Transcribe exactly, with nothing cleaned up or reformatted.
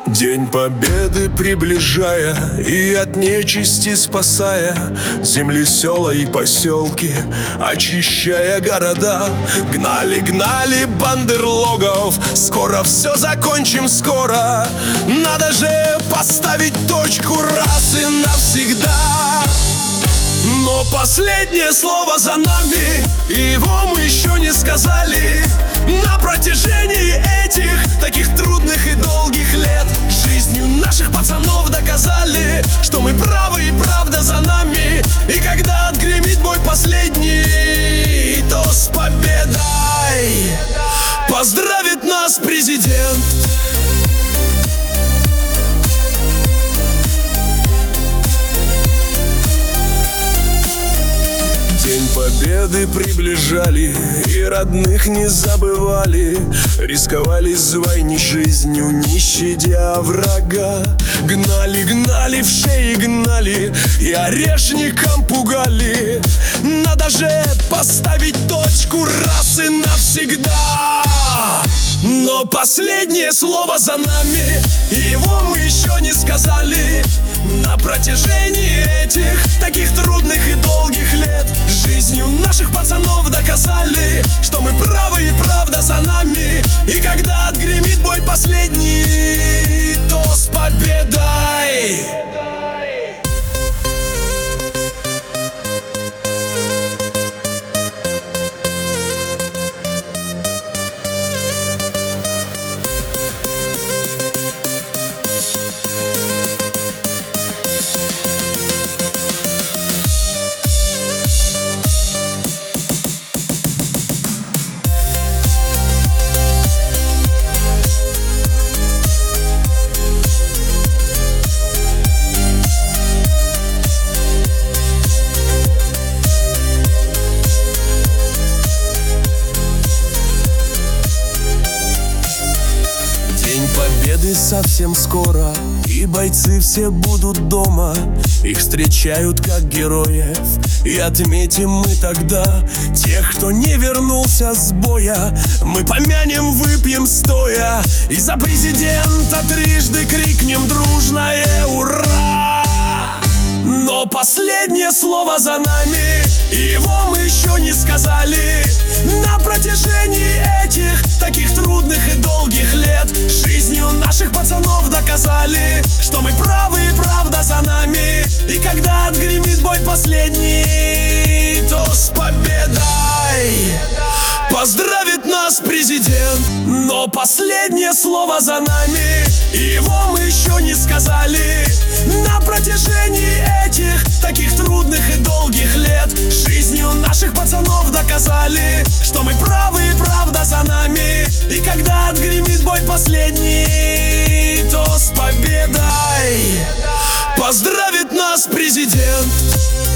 День Победы приближая и от нечисти спасая земли, села и поселки, очищая города. Гнали, гнали бандерлогов, скоро все закончим, скоро. Надо же поставить точку раз и навсегда. Но последнее слово за нами, и его мы еще не сказали. На протяжении этих таких трудных и долгих лет жизнью наших пацанов доказали, что мы правы и правда за нами. И когда отгремит бой последний, то с победой поздравит нас президент. День Победы приближали и родных не забывали, рисковали звайни жизнью, не щадя врага. Гнали, гнали в шеи, гнали и орешником пугали. Надо же поставить точку раз и навсегда. Но последнее слово за нами, и его мы еще не сказали. На протяжении этих таких трудных и долгих лет жизнью наших пацанов доказали, что мы правы и правда за нами. И когда отгремит бой последний, то с победой. Победы совсем скоро, и бойцы все будут дома. Их встречают как героев, и отметим мы тогда тех, кто не вернулся с боя. Мы помянем, выпьем стоя, и за президента трижды крикнем дружное ура! Но последнее слово за нами, и его мы еще не сказали. На протяжении этих таких трудных и долгих лет жизнью наших пацанов доказали, что мы правы и правда за нами. И когда отгремит бой последний, то с победой поздравит нас президент. Но последнее слово за нами, и его мы еще не сказали. На протяжении этих таких трудных и долгих лет жизнью наших пацанов доказали, что мы правы и правда за нами. И когда отгремит бой последний, то с победой поздравит нас президент.